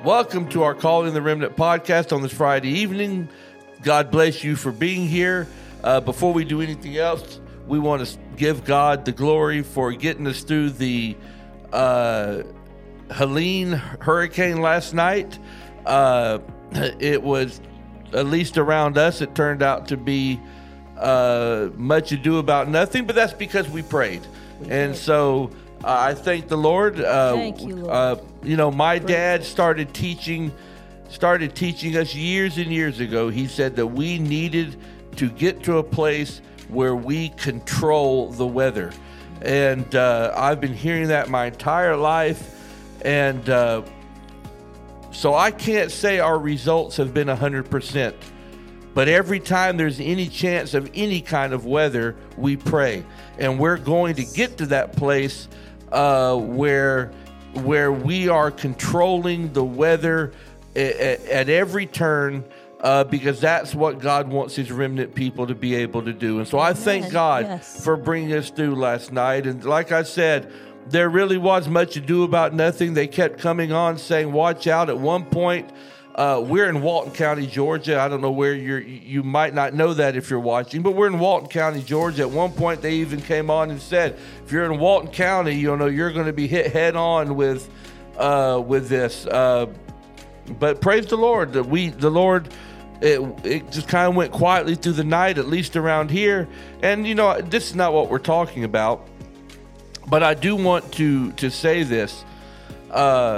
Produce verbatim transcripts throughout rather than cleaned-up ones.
Welcome to our Calling the Remnant podcast on this Friday evening. God bless you for being here. Uh, before we do anything else, we want to give God the glory for getting us through the uh, Helene hurricane last night. Uh, it was, at least around us, it turned out to be uh, much ado about nothing, but that's because we prayed. We and did. so uh, I thank the Lord. Uh, thank you, Lord. Uh, you know, my dad started teaching, started teaching us years and years ago. He said that we needed to get to a place where we control the weather. And uh, I've been hearing that my entire life. And uh, so I can't say our results have been one hundred percent. But every time there's any chance of any kind of weather, we pray. And we're going to get to that place uh, where, where we are controlling the weather at, at every turn. Uh, because that's what God wants his remnant people to be able to do. And so I thank God yes. for bringing us through last night. And like I said, there really was much ado about nothing. They kept coming on saying, watch out. At one point, uh, we're in Walton County, Georgia. I don't know where you're, you might not know that if you're watching, but we're in Walton County, Georgia. At one point, they even came on and said, if you're in Walton County, you know, you're going to be hit head on with, uh, with this. Uh, but praise the Lord that we, the Lord, It, it just kind of went quietly through the night, at least around here. And, you know, this is not what we're talking about. But I do want to, to say this. Uh,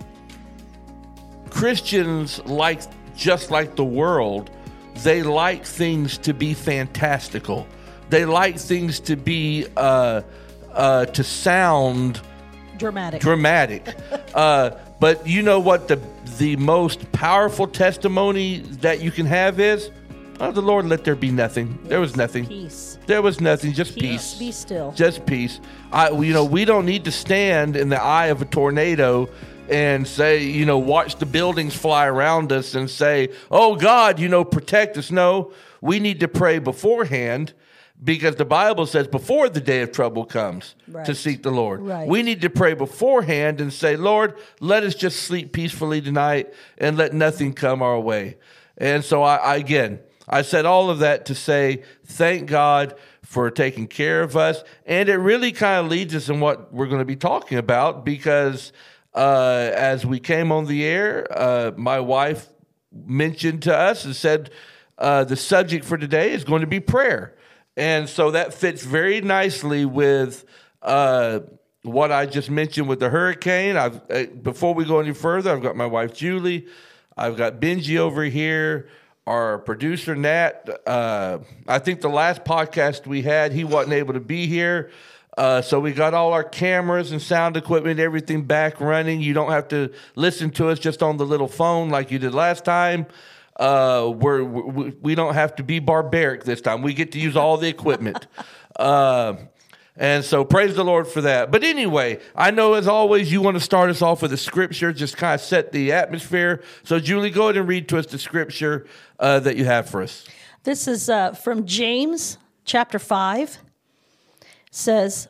Christians, like just like the world, they like things to be fantastical. They like things to be, uh, uh, to sound dramatic. Dramatic. uh, but you know what the the most powerful testimony that you can have is, oh, the Lord let there be nothing. Yes. There was nothing. Peace. There was nothing. Just peace. peace. Be still. Just peace. I, you know, we don't need to stand in the eye of a tornado and say, you know, watch the buildings fly around us and say, oh God, you know, protect us. No, we need to pray beforehand. Because the Bible says before the day of trouble comes right. to seek the Lord. Right. We need to pray beforehand and say, Lord, let us just sleep peacefully tonight and let nothing come our way. And so, I, I again, I said all of that to say thank God for taking care of us. And it really kind of leads us in what we're going to be talking about because uh, as we came on the air, uh, my wife mentioned to us and said uh, the subject for today is going to be prayer. And so that fits very nicely with uh, what I just mentioned with the hurricane. I've uh, before we go any further, I've got my wife, Julie. I've got Benji over here, our producer, Nat. Uh, I think the last podcast we had, he wasn't able to be here. Uh, so we got all our cameras and sound equipment, everything back running. You don't have to listen to us just on the little phone like you did last time. Uh, we're, we we don't have to be barbaric this time. We get to use all the equipment. uh, and so praise the Lord for that. But anyway, I know as always you want to start us off with a scripture, just kind of set the atmosphere. So Julie, go ahead and read to us the scripture uh, that you have for us. This is uh, from James chapter five. It says,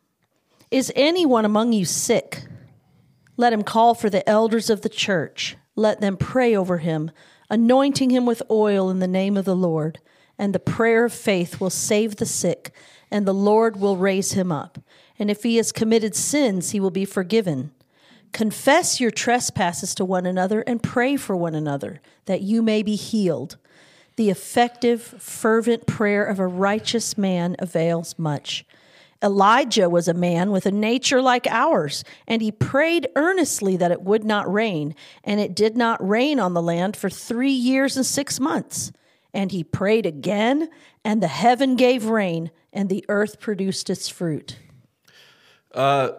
is anyone among you sick? Let him call for the elders of the church. Let them pray over him, anointing him with oil in the name of the Lord. And the prayer of faith will save the sick, and the Lord will raise him up. And if he has committed sins, he will be forgiven. Confess your trespasses to one another and pray for one another, that you may be healed. The effective, fervent prayer of a righteous man avails much. Elijah was a man with a nature like ours, and he prayed earnestly that it would not rain, and it did not rain on the land for three years and six months. And he prayed again, and the heaven gave rain, and the earth produced its fruit. Uh,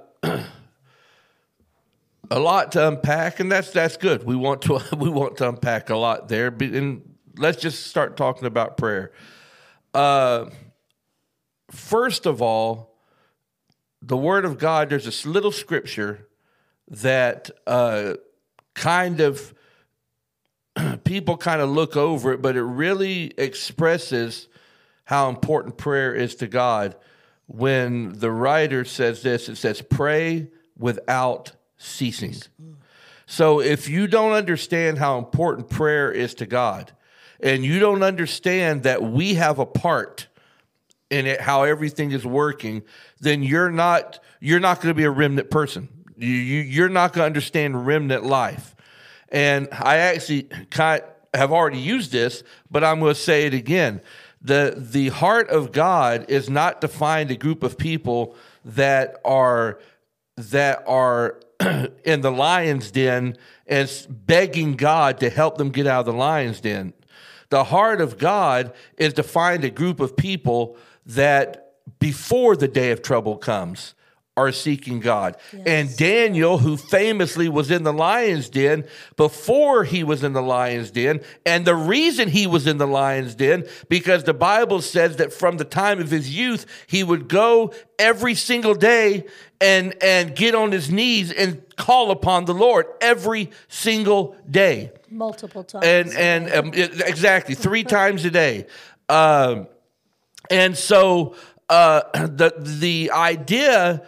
a lot to unpack, and that's that's good. We want to we want to unpack a lot there, and let's just start talking about prayer. Uh, first of all, the Word of God, there's this little scripture that uh, kind of, people kind of look over it, but it really expresses how important prayer is to God. When the writer says this, it says, pray without ceasing. So if you don't understand how important prayer is to God, and you don't understand that we have a part in it, how everything is working, then you're not you're not going to be a remnant person. You, you you're not going to understand remnant life. And I actually kind of have already used this, but I'm going to say it again. The the heart of God is not to find a group of people that are that are in the lion's den and begging God to help them get out of the lion's den. The heart of God is to find a group of people that before the day of trouble comes are seeking God. Yes. And Daniel, who famously was in the lion's den before he was in the lion's den, and the reason he was in the lion's den, because the Bible says that from the time of his youth, he would go every single day and, and get on his knees and call upon the Lord every single day. Multiple times. And, and um, it, exactly, three times a day. Um, and so uh, the the idea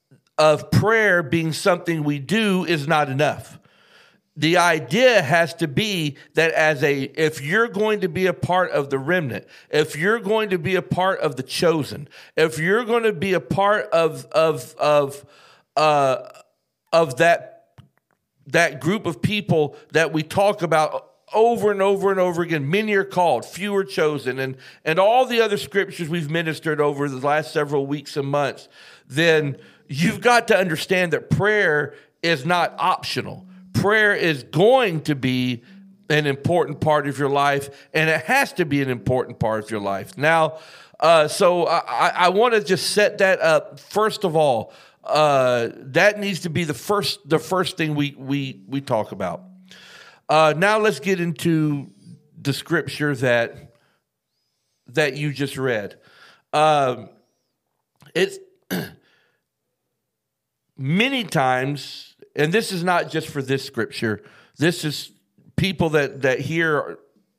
of prayer being something we do is not enough. The idea has to be that as a, if you're going to be a part of the remnant, if you're going to be a part of the chosen, if you're going to be a part of of of uh, of that that group of people that we talk about over and over and over again, many are called, few are chosen, and and all the other scriptures we've ministered over the last several weeks and months, then you've got to understand that prayer is not optional. Prayer is going to be an important part of your life, and it has to be an important part of your life. Now, uh, so I, I want to just set that up. First of all, uh, that needs to be the first the first thing we we we talk about. Uh, now let's get into the scripture that that you just read. Um, it's many times, and this is not just for this scripture, this is people that, that hear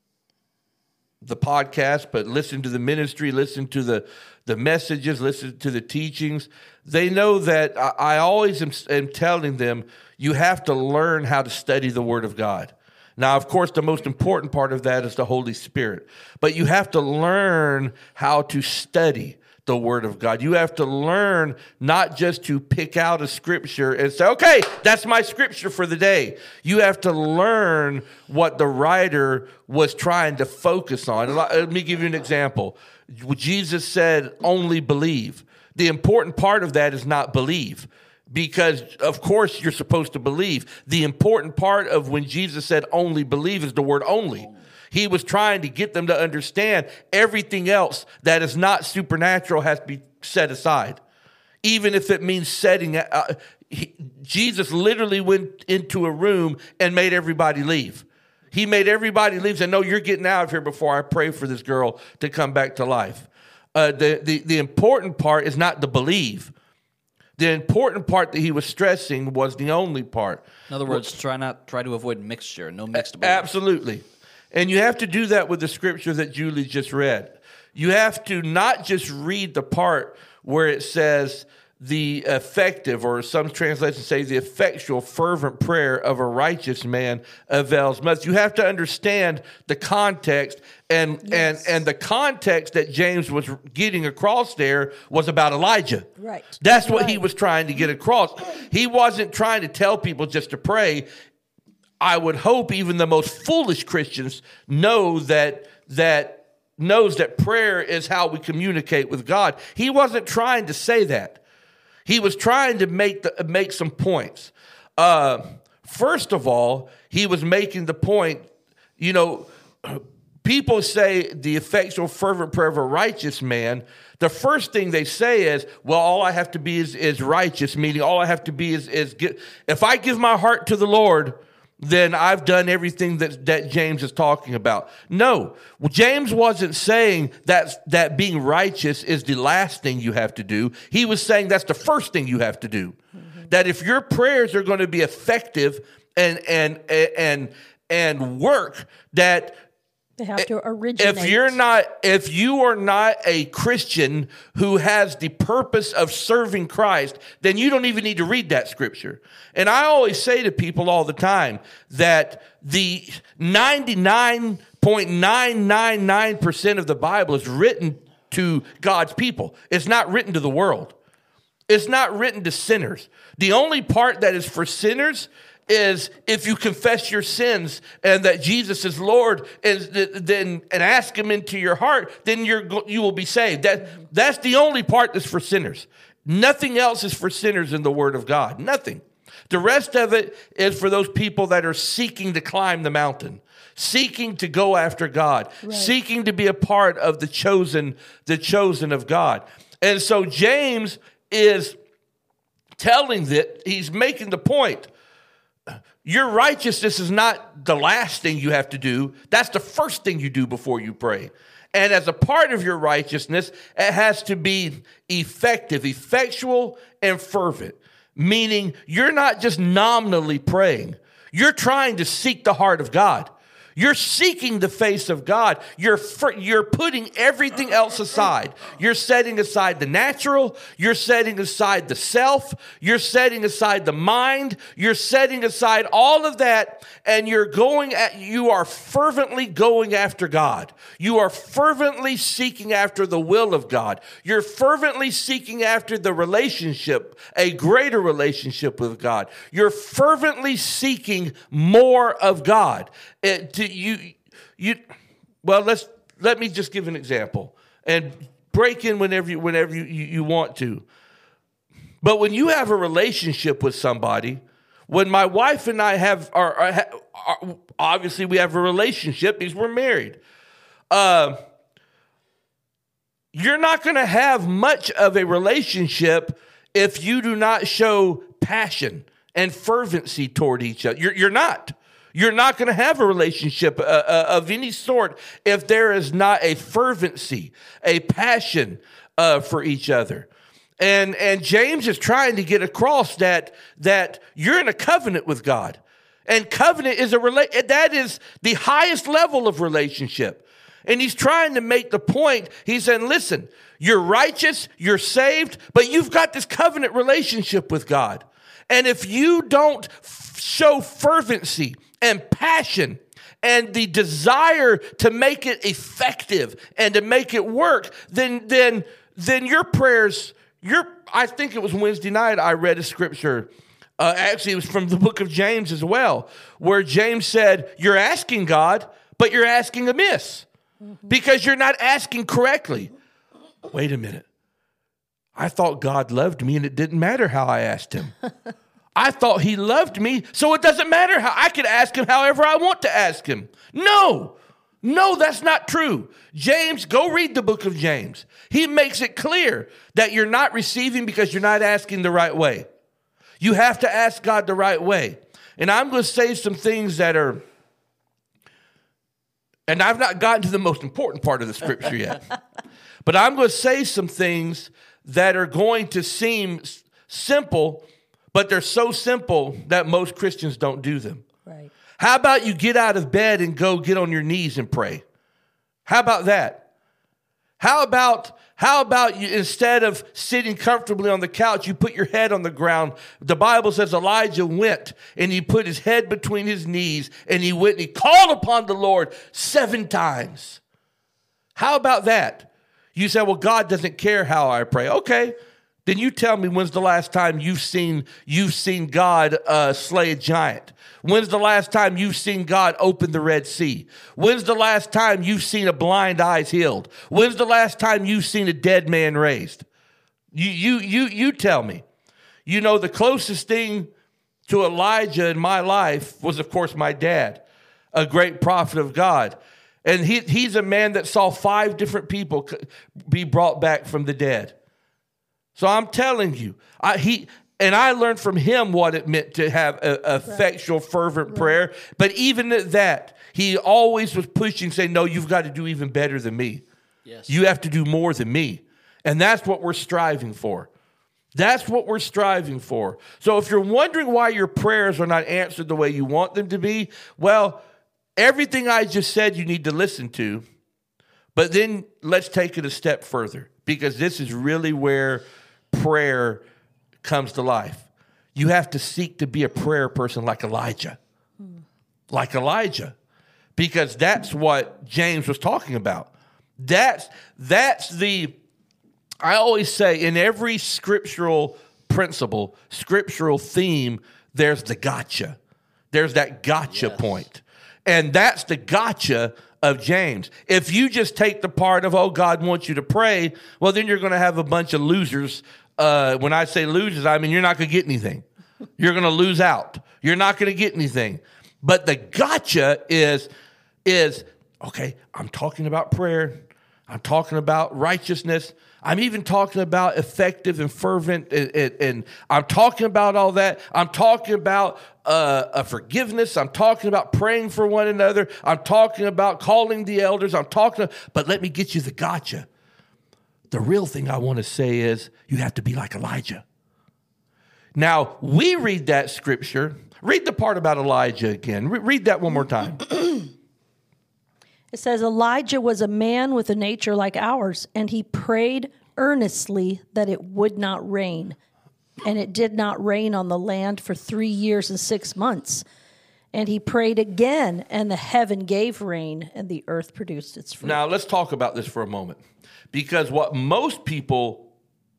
the podcast, but listen to the ministry, listen to the, the messages, listen to the teachings. They know that I, I always am, am telling them, you have to learn how to study the Word of God. Now, of course, the most important part of that is the Holy Spirit. But you have to learn how to study the Word of God. You have to learn not just to pick out a scripture and say, okay, that's my scripture for the day. You have to learn what the writer was trying to focus on. Let me give you an example. Jesus said, only believe. The important part of that is not believe, because, of course, you're supposed to believe. The important part of when Jesus said only believe is the word only. He was trying to get them to understand everything else that is not supernatural has to be set aside. Even if it means setting, uh, he, Jesus literally went into a room and made everybody leave. He made everybody leave and said, no, you're getting out of here before I pray for this girl to come back to life. Uh, the, the, the important part is not to believe. The important part that he was stressing was the only part. In other words, well, try not try to avoid mixture, no mixed belief. Absolutely. And you have to do that with the scripture that Julie just read. You have to not just read the part where it says the effective, or some translations say the effectual, fervent prayer of a righteous man avails much. You have to understand the context, and yes. and and the context that James was getting across there was about Elijah. Right. That's what right. he was trying to get across. He wasn't trying to tell people just to pray. I would hope even the most foolish Christians know that that knows that prayer is how we communicate with God. He wasn't trying to say that. He was trying to make the, make some points. Uh, first of all, he was making the point, you know, people say the effectual fervent prayer of a righteous man. The first thing they say is, well, all I have to be is, is righteous, meaning all I have to be is, is get, if I give my heart to the Lord, then I've done everything that, that James is talking about. No, well, James wasn't saying that, that being righteous is the last thing you have to do. He was saying that's the first thing you have to do. Mm-hmm. That if your prayers are going to be effective and, and, and, and work, that They have to originate. If you're not, if you are not a Christian who has the purpose of serving Christ, then you don't even need to read that scripture. And I always say to people all the time that the ninety-nine point nine nine nine percent of the Bible is written to God's people. It's not written to the world. It's not written to sinners. The only part that is for sinners is if you confess your sins and that Jesus is Lord, and then and ask Him into your heart, then you're you will be saved. That that's the only part that's for sinners. Nothing else is for sinners in the Word of God. Nothing. The rest of it is for those people that are seeking to climb the mountain, seeking to go after God, right. seeking to be a part of the chosen, the chosen of God. And so James is telling that he's making the point. Your righteousness is not the last thing you have to do. That's the first thing you do before you pray. And as a part of your righteousness, it has to be effective, effectual, and fervent. Meaning you're not just nominally praying. You're trying to seek the heart of God. You're seeking the face of God. You're, you're putting everything else aside. You're setting aside the natural. You're setting aside the self. You're setting aside the mind. You're setting aside all of that, and you're going at, you are fervently going after God. You are fervently seeking after the will of God. You're fervently seeking after the relationship, a greater relationship with God. You're fervently seeking more of God. It, to, you, you, well, let's let me just give an example and break in whenever you, whenever you, you, you want to. But when you have a relationship with somebody, when my wife and I have, are, are, are obviously we have a relationship because we're married. Uh, you're not going to have much of a relationship if you do not show passion and fervency toward each other. You're, you're not. You're not going to have a relationship uh, uh, of any sort if there is not a fervency, a passion uh, for each other. And and James is trying to get across that that you're in a covenant with God, and covenant is a rela- that is the highest level of relationship. And he's trying to make the point. He's saying, listen, you're righteous, you're saved, but you've got this covenant relationship with God. And if you don't f- show fervency and passion and the desire to make it effective and to make it work, then then then your prayers, your I think it was Wednesday night I read a scripture. Uh, actually, it was from the book of James as well, where James said, you're asking God, but you're asking amiss because you're not asking correctly. Wait a minute. I thought God loved me and it didn't matter how I asked Him. I thought He loved me, so it doesn't matter how I could ask Him however I want to ask Him. No, no, that's not true. James, go read the book of James. He makes it clear that you're not receiving because you're not asking the right way. You have to ask God the right way. And I'm going to say some things that are, and I've not gotten to the most important part of the scripture yet, but I'm going to say some things that are going to seem simple, but they're so simple that most Christians don't do them. Right. How about you get out of bed and go get on your knees and pray? How about that? How about how about you, instead of sitting comfortably on the couch, you put your head on the ground? The Bible says Elijah went and he put his head between his knees and he went and he called upon the Lord seven times. How about that? You say, well, God doesn't care how I pray. Okay. Then you tell me, when's the last time you've seen you've seen God uh, slay a giant? When's the last time you've seen God open the Red Sea? When's the last time you've seen a blind eyes healed? When's the last time you've seen a dead man raised? You you you you tell me. You know, the closest thing to Elijah in my life was, of course, my dad, a great prophet of God. And he he's a man that saw five different people be brought back from the dead. So I'm telling you, I, he and I learned from him what it meant to have a, a effectual, fervent right. prayer. But even at that, he always was pushing, saying, no, you've got to do even better than me. Yes. You have to do more than me. And that's what we're striving for. That's what we're striving for. So if you're wondering why your prayers are not answered the way you want them to be, well, everything I just said you need to listen to, but then let's take it a step further, because this is really where prayer comes to life. You have to seek to be a prayer person like Elijah. Hmm. Like Elijah. Because that's what James was talking about. That's, that's the, I always say in every scriptural principle, scriptural theme, there's the gotcha. There's that gotcha yes. point. And that's the gotcha of James. If you just take the part of, oh, God wants you to pray, well, then you're going to have a bunch of losers. Uh, when I say losers, I mean you're not going to get anything. You're going to lose out. You're not going to get anything. But the gotcha is, is, okay, I'm talking about prayer. I'm talking about righteousness. I'm even talking about effective and fervent, and, and, and I'm talking about all that. I'm talking about uh, a forgiveness. I'm talking about praying for one another. I'm talking about calling the elders. I'm talking, but let me get you the gotcha. The real thing I want to say is you have to be like Elijah. Now, we read that scripture. Read the part about Elijah again. Re- read that one more time. It says, Elijah was a man with a nature like ours, and he prayed earnestly that it would not rain. And it did not rain on the land for three years and six months. And he prayed again, and the heaven gave rain, and the earth produced its fruit. Now, let's talk about this for a moment. Because what most people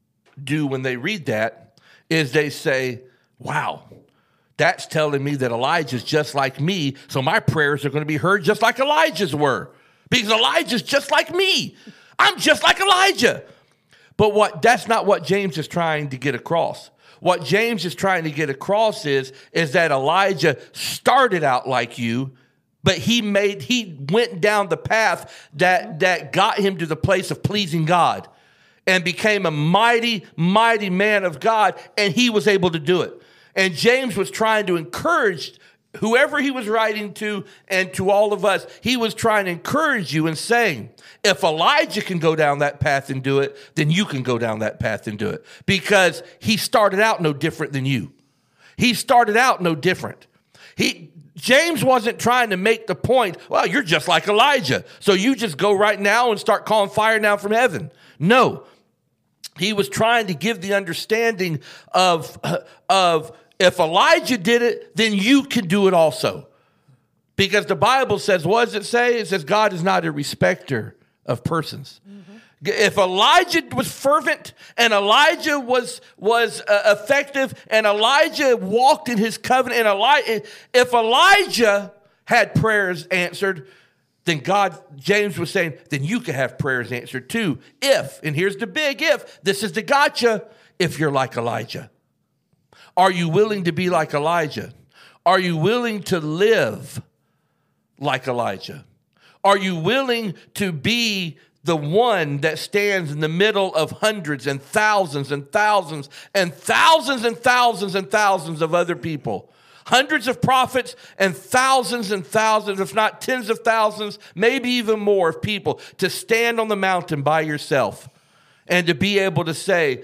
do when they read that is they say, wow, that's telling me that Elijah's just like me, so my prayers are going to be heard just like Elijah's were. Because Elijah's just like me. I'm just like Elijah. But what that's not what James is trying to get across. What James is trying to get across is, is that Elijah started out like you, but he made he went down the path that, that got him to the place of pleasing God and became a mighty, mighty man of God, and he was able to do it. And James was trying to encourage whoever he was writing to and to all of us. He was trying to encourage you and saying, if Elijah can go down that path and do it, then you can go down that path and do it. Because he started out no different than you. He started out no different. He James wasn't trying to make the point, well, you're just like Elijah, so you just go right now and start calling fire down from heaven. No. He was trying to give the understanding of, of if Elijah did it, then you can do it also. Because the Bible says, what does it say? It says God is not a respecter of persons. Mm-hmm. If Elijah was fervent and Elijah was, was uh, effective and Elijah walked in his covenant, and Eli- if Elijah had prayers answered, then God, James was saying, then you can have prayers answered too. If, and here's the big if, this is the gotcha, if you're like Elijah. Are you willing to be like Elijah? Are you willing to live like Elijah? Are you willing to be the one that stands in the middle of hundreds and thousands and thousands and thousands and thousands and thousands of other people? Hundreds of prophets and thousands and thousands, if not tens of thousands, maybe even more of people to stand on the mountain by yourself and to be able to say,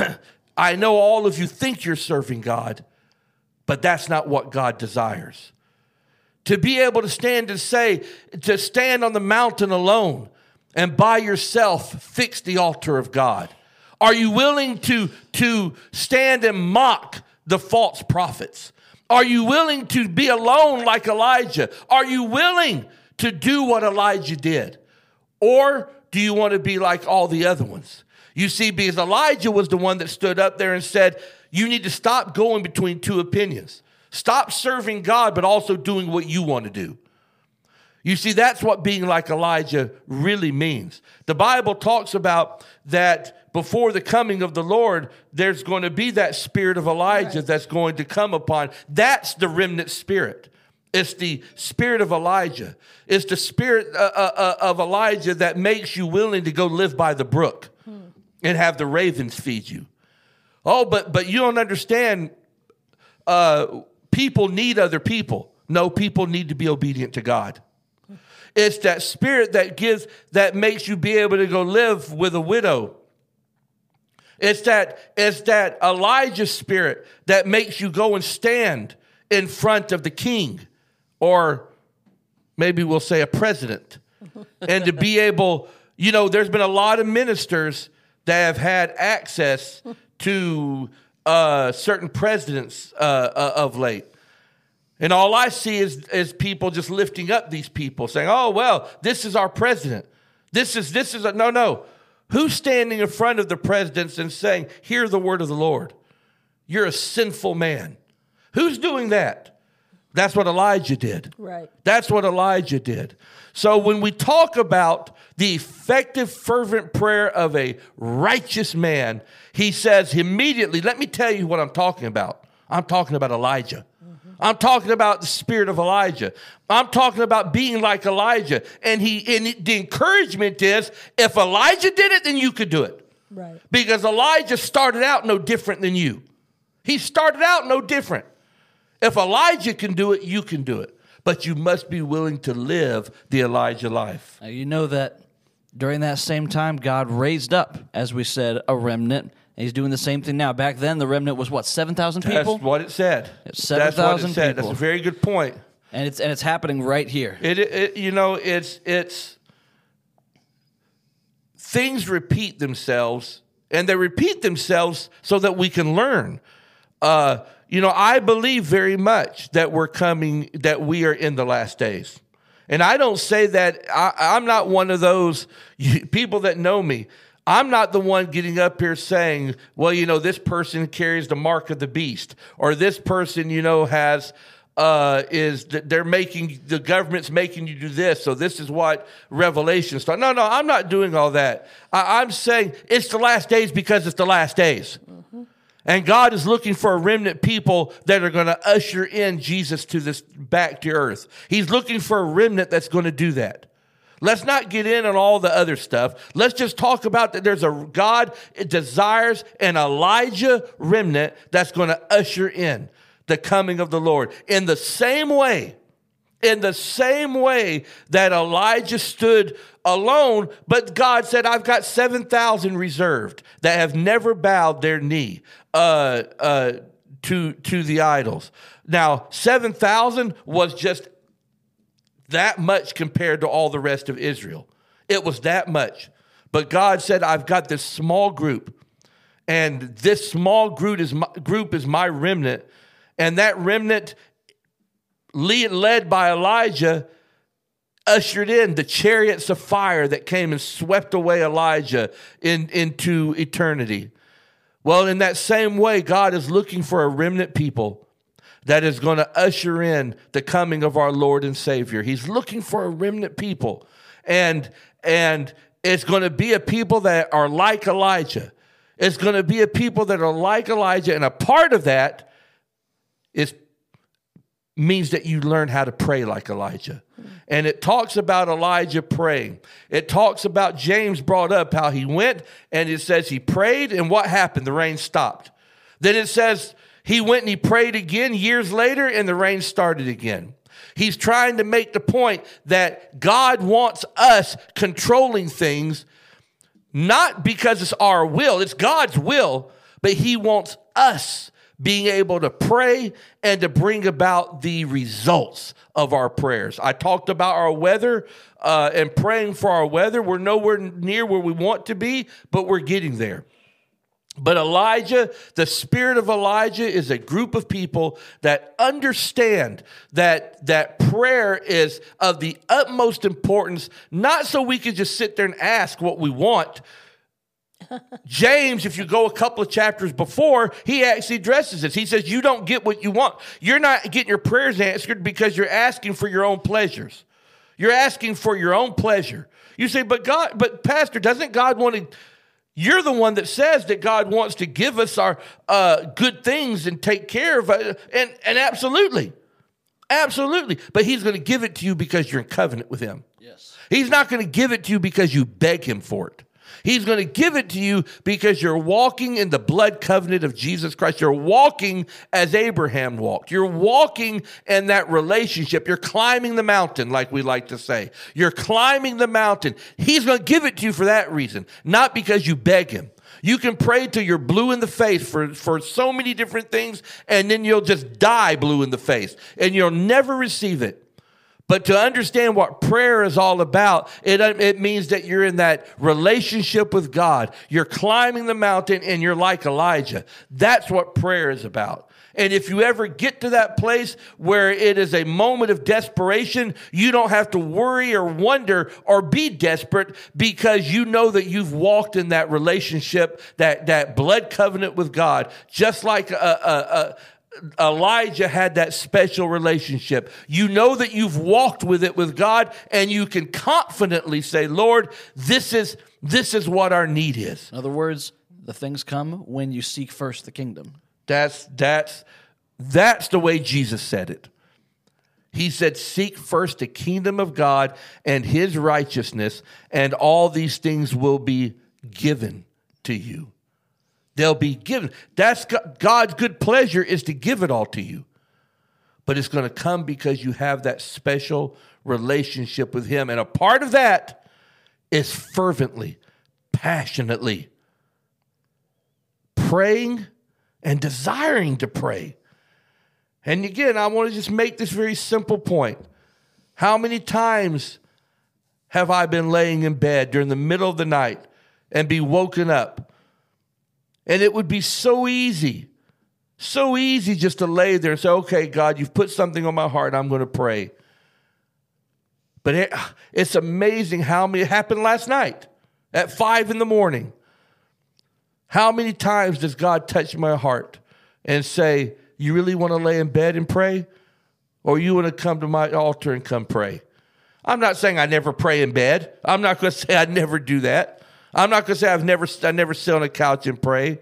I know all of you think you're serving God, but that's not what God desires. To be able to stand and say, to stand on the mountain alone and by yourself fix the altar of God. Are you willing to, to stand and mock the false prophets? Are you willing to be alone like Elijah? Are you willing to do what Elijah did? Or do you want to be like all the other ones? You see, because Elijah was the one that stood up there and said, you need to stop going between two opinions. Stop serving God, but also doing what you want to do. You see, that's what being like Elijah really means. The Bible talks about that before the coming of the Lord, there's going to be that spirit of Elijah right. that's going to come upon. That's the remnant spirit. It's the spirit of Elijah. It's the spirit uh, uh, of Elijah that makes you willing to go live by the brook hmm. and have the ravens feed you. Oh, but but you don't understand. Uh, people need other people. No, people need to be obedient to God. It's that spirit that gives, that makes you be able to go live with a widow. It's that, it's that Elijah spirit that makes you go and stand in front of the king or maybe we'll say a president, and to be able, you know, there's been a lot of ministers that have had access to uh, certain presidents uh, uh, of late. And all I see is, is people just lifting up these people saying, oh, well, this is our president. This is, this is, a, no, no. Who's standing in front of the presidents and saying, hear the word of the Lord? You're a sinful man. Who's doing that? That's what Elijah did. Right. That's what Elijah did. So when we talk about the effective, fervent prayer of a righteous man, he says immediately, let me tell you what I'm talking about. I'm talking about Elijah. I'm talking about the spirit of Elijah. I'm talking about being like Elijah. And he, and the encouragement is, if Elijah did it, then you could do it. Right. Because Elijah started out no different than you. He started out no different. If Elijah can do it, you can do it. But you must be willing to live the Elijah life. Now, you know that during that same time, God raised up, as we said, a remnant. And he's doing the same thing now. Back then, the remnant was what, seven thousand people? That's what it said. It's seven thousand people. That's a very good point. And it's and it's happening right here. It, it you know, it's it's things repeat themselves, and they repeat themselves so that we can learn. Uh, you know, I believe very much that we're coming, that we are in the last days. And I don't say that, I, I'm not one of those people that know me. I'm not the one getting up here saying, well, you know, this person carries the mark of the beast, or this person, you know, has, uh, is, they're making, the government's making you do this, so this is what Revelation starts. No, no, I'm not doing all that. I, I'm saying it's the last days because it's the last days. Mm-hmm. And God is looking for a remnant people that are going to usher in Jesus to this, back to earth. He's looking for a remnant that's going to do that. Let's not get in on all the other stuff. Let's just talk about that there's a God desires an Elijah remnant that's going to usher in the coming of the Lord. In the same way, in the same way that Elijah stood alone, but God said, I've got seven thousand reserved that have never bowed their knee uh, uh, to, to the idols. Now, seven thousand was just that much compared to all the rest of Israel. It was that much. But God said, I've got this small group, and this small group is my, group is my remnant, and that remnant led by Elijah ushered in the chariots of fire that came and swept away Elijah in, into eternity. Well, in that same way, God is looking for a remnant people that is going to usher in the coming of our Lord and Savior. He's looking for a remnant people. And, and it's going to be a people that are like Elijah. It's going to be a people that are like Elijah. And a part of that is means that you learn how to pray like Elijah. And it talks about Elijah praying. It talks about, James brought up how he went, and it says he prayed, and what happened? The rain stopped. Then it says he went and he prayed again years later, and the rain started again. He's trying to make the point that God wants us controlling things, not because it's our will, it's God's will, but he wants us being able to pray and to bring about the results of our prayers. I talked about our weather uh, and praying for our weather. We're nowhere near where we want to be, but we're getting there. But Elijah, the spirit of Elijah is a group of people that understand that, that prayer is of the utmost importance, not so we can just sit there and ask what we want. James, if you go a couple of chapters before, he actually addresses this. He says, you don't get what you want. You're not getting your prayers answered because you're asking for your own pleasures. You're asking for your own pleasure. You say, but God, but Pastor, doesn't God want to... You're the one that says that God wants to give us our uh, good things and take care of it. And, and absolutely, absolutely. But he's going to give it to you because you're in covenant with him. Yes. He's not going to give it to you because you beg him for it. He's going to give it to you because you're walking in the blood covenant of Jesus Christ. You're walking as Abraham walked. You're walking in that relationship. You're climbing the mountain, like we like to say. You're climbing the mountain. He's going to give it to you for that reason, not because you beg him. You can pray till you're blue in the face for, for so many different things, and then you'll just die blue in the face, and you'll never receive it. But to understand what prayer is all about, it, it means that you're in that relationship with God. You're climbing the mountain and you're like Elijah. That's what prayer is about. And if you ever get to that place where it is a moment of desperation, you don't have to worry or wonder or be desperate, because you know that you've walked in that relationship, that, that blood covenant with God, just like a, a, a Elijah had that special relationship. You know that you've walked with it with God, and you can confidently say, Lord, this is this is what our need is. In other words, the things come when you seek first the kingdom. That's that's that's the way Jesus said it. He said, seek first the kingdom of God and his righteousness, and all these things will be given to you. They'll be given. That's God's good pleasure, is to give it all to you. But it's going to come because you have that special relationship with him. And a part of that is fervently, passionately praying and desiring to pray. And again, I want to just make this very simple point. How many times have I been laying in bed during the middle of the night and be woken up? And it would be so easy, so easy just to lay there and say, okay, God, you've put something on my heart, I'm going to pray. But it, it's amazing how many, it happened last night at five in the morning. How many times does God touch my heart and say, you really want to lay in bed and pray? Or you want to come to my altar and come pray? I'm not saying I never pray in bed. I'm not going to say I never do that. I'm not going to say I've never, I never sit on a couch and pray.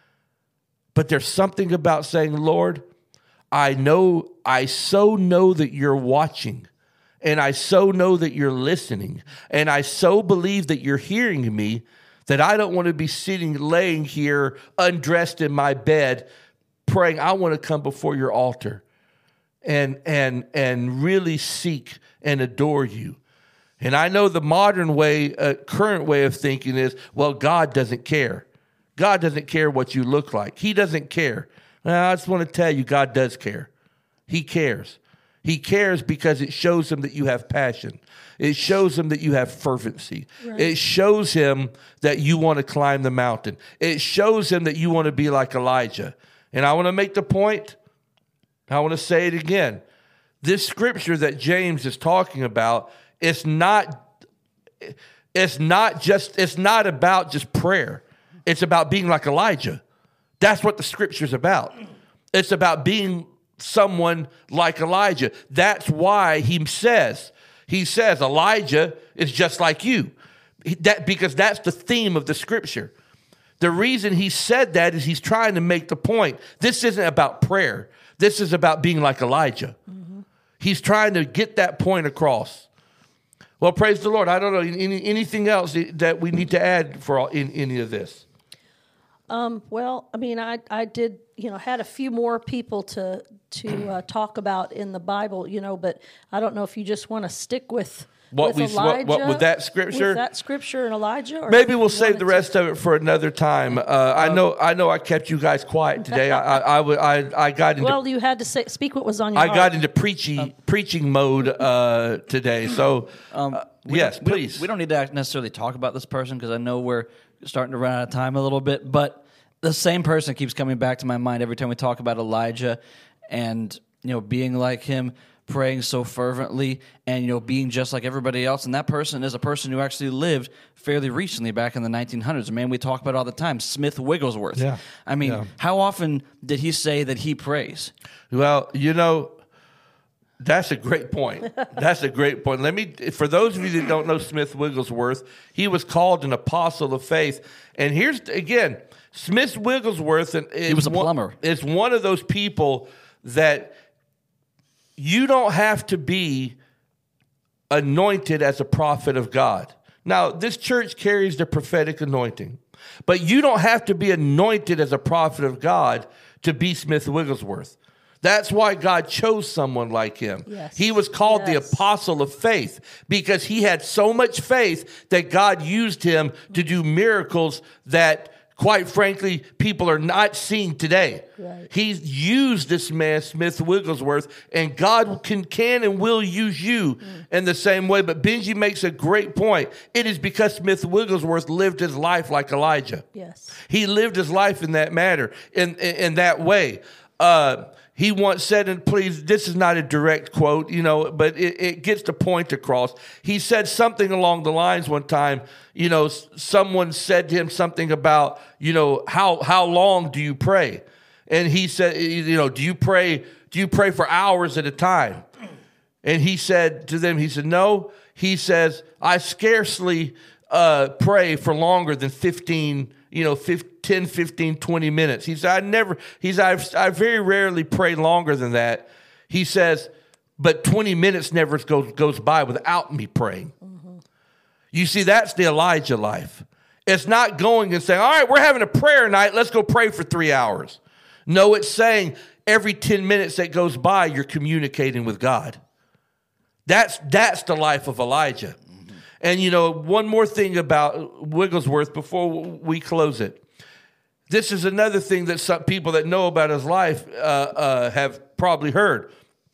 But there's something about saying, Lord, I know, I so know that you're watching, and I so know that you're listening, and I so believe that you're hearing me, that I don't want to be sitting, laying here undressed in my bed praying. I want to come before your altar and, and, and really seek and adore you. And I know the modern way, uh, current way of thinking is, well, God doesn't care. God doesn't care what you look like. He doesn't care. Now, I just want to tell you, God does care. He cares. He cares because it shows him that you have passion. It shows him that you have fervency. Right. It shows him that you want to climb the mountain. It shows him that you want to be like Elijah. And I want to make the point, I want to say it again. This scripture that James is talking about, It's not, it's not just, it's not about just prayer. It's about being like Elijah. That's what the scripture's about. It's about being someone like Elijah. That's why he says, he says Elijah is just like you. That, because that's the theme of the scripture. The reason he said that is he's trying to make the point. This isn't about prayer. This is about being like Elijah. Mm-hmm. He's trying to get that point across. Well, praise the Lord. I don't know any, anything else that we need to add for all, in any of this. Um, well, I mean, I I did you know had a few more people to to uh, talk about in the Bible, you know, but I don't know if you just want to stick with what with we Elijah, what, what with that scripture, with that scripture and Elijah. Or maybe we'll save the rest to... of it for another time. Uh, um, I know I know I kept you guys quiet today. I I, I, I, I got into well, you had to say, speak what was on your I heart. got into preaching um, preaching mode uh, today. So um, uh, yes, we please. Don't, we don't need to necessarily talk about this person because I know we're starting to run out of time a little bit, but the same person keeps coming back to my mind every time we talk about Elijah and, you know, being like him, praying so fervently, and, you know, being just like everybody else. And that person is a person who actually lived fairly recently back in the nineteen hundreds. A man we talk about all the time, Smith Wigglesworth. Yeah. I mean, yeah. How often did he say that he prays? Well, you know, that's a great point. That's a great point. Let me, for those of you that don't know Smith Wigglesworth, he was called an apostle of faith. And here's, again, Smith Wigglesworth is he was a one, plumber. Is one of those people that you don't have to be anointed as a prophet of God. Now, this church carries the prophetic anointing, but you don't have to be anointed as a prophet of God to be Smith Wigglesworth. That's why God chose someone like him. Yes. He was called yes. the apostle of faith because he had so much faith that God used him to do miracles that quite frankly, people are not seeing today. Right. He's used this man, Smith Wigglesworth, and God can, can and will use you mm. in the same way. But Benji makes a great point. It is because Smith Wigglesworth lived his life like Elijah. Yes. He lived his life in that manner, in, in, in that way. Uh, he once said, and please, this is not a direct quote, you know, but it, it gets the point across. He said something along the lines one time, you know, someone said to him something about, you know, how, how long do you pray? And he said, you know, do you pray, do you pray for hours at a time? And he said to them, he said, no. He says, I scarcely uh, pray for longer than fifteen, you know, ten, fifteen, twenty minutes. He said, I never, he said, I've, I very rarely pray longer than that. He says, but twenty minutes never goes, goes by without me praying. Mm-hmm. You see, that's the Elijah life. It's not going and saying, all right, we're having a prayer night. Let's go pray for three hours. No, it's saying every ten minutes that goes by, you're communicating with God. That's, that's the life of Elijah. Mm-hmm. And, you know, one more thing about Wigglesworth before we close it. This is another thing that some people that know about his life uh, uh, have probably heard.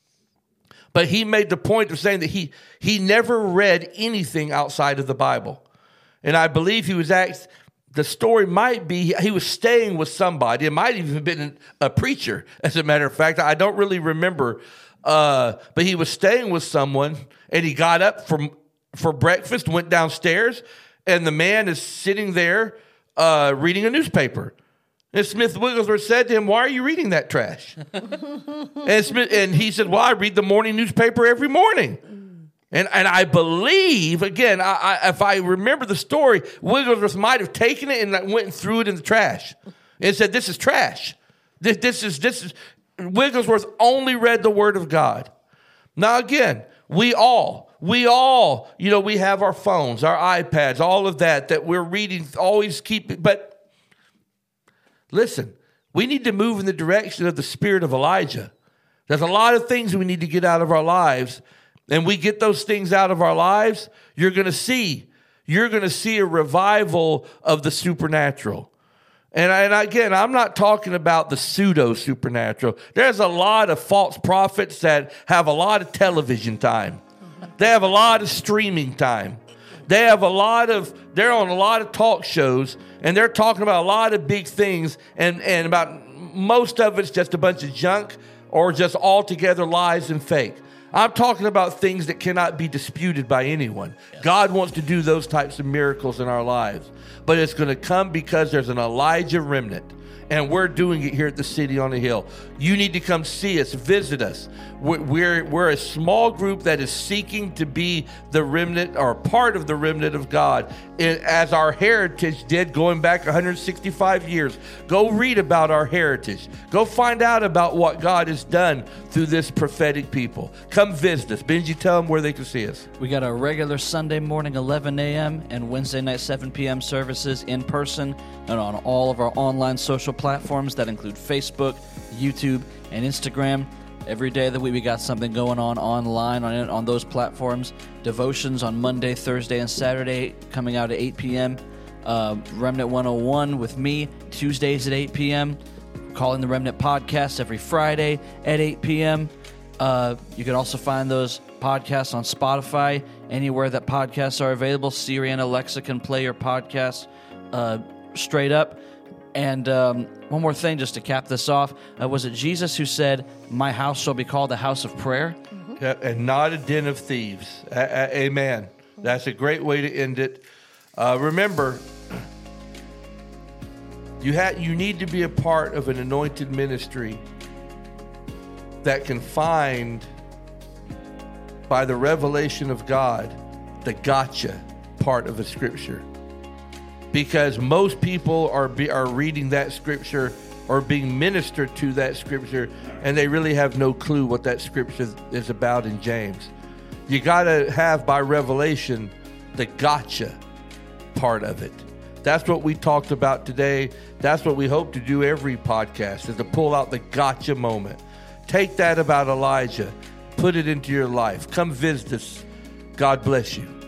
But he made the point of saying that he he never read anything outside of the Bible. And I believe he was asked, the story might be he was staying with somebody. It might even have been a preacher, as a matter of fact. I don't really remember. Uh, but he was staying with someone, and he got up from, for breakfast, went downstairs, and the man is sitting there uh, reading a newspaper. And Smith Wigglesworth said to him, why are you reading that trash? and, Smith, and he said, well, I read the morning newspaper every morning. And and I believe, again, I, I, if I remember the story, Wigglesworth might have taken it and went and threw it in the trash and said, this is trash. This, this is, this is, Wigglesworth only read the Word of God. Now, again, we all, we all, you know, we have our phones, our iPads, all of that, that we're reading, always keep, but listen, we need to move in the direction of the spirit of Elijah. There's a lot of things we need to get out of our lives, and we get those things out of our lives, you're going to see, you're going to see a revival of the supernatural. And, and again, I'm not talking about the pseudo-supernatural. There's a lot of false prophets that have a lot of television time. They have a lot of streaming time. They have a lot of, they're on a lot of talk shows, and they're talking about a lot of big things, and, and about most of it's just a bunch of junk or just altogether lies and fake. I'm talking about things that cannot be disputed by anyone. Yes. God wants to do those types of miracles in our lives. But it's going to come because there's an Elijah remnant. And we're doing it here at the City on the Hill. You need to come see us, visit us. We're, we're, we're a small group that is seeking to be the remnant or part of the remnant of God, as our heritage did going back one hundred sixty-five years. Go read about our heritage. Go find out about what God has done through this prophetic people. Come visit us. Benji, tell them where they can see us. We got our regular Sunday morning eleven a.m. and Wednesday night seven p.m. services in person and on all of our online social platforms that include Facebook, YouTube, and Instagram. Every day of the week, we got something going on online on on those platforms. Devotions on Monday, Thursday, and Saturday coming out at eight p.m. Uh, Remnant one oh one with me, Tuesdays at eight p.m. Calling the Remnant podcast every Friday at eight p.m. Uh, you can also find those podcasts on Spotify, anywhere that podcasts are available. Siri and Alexa can play your podcast uh, straight up. And um, one more thing, just to cap this off, uh, was it Jesus who said, my house shall be called a house of prayer? Mm-hmm. Yeah, and not a den of thieves. A- a- amen. That's a great way to end it. Uh, remember, you ha- you need to be a part of an anointed ministry that can find, by the revelation of God, the gotcha part of the Scripture. Because most people are be, are reading that Scripture or being ministered to that Scripture, and they really have no clue what that Scripture is about in James. You got to have, by revelation, the gotcha part of it. That's what we talked about today. That's what we hope to do every podcast, is to pull out the gotcha moment. Take that about Elijah. Put it into your life. Come visit us. God bless you.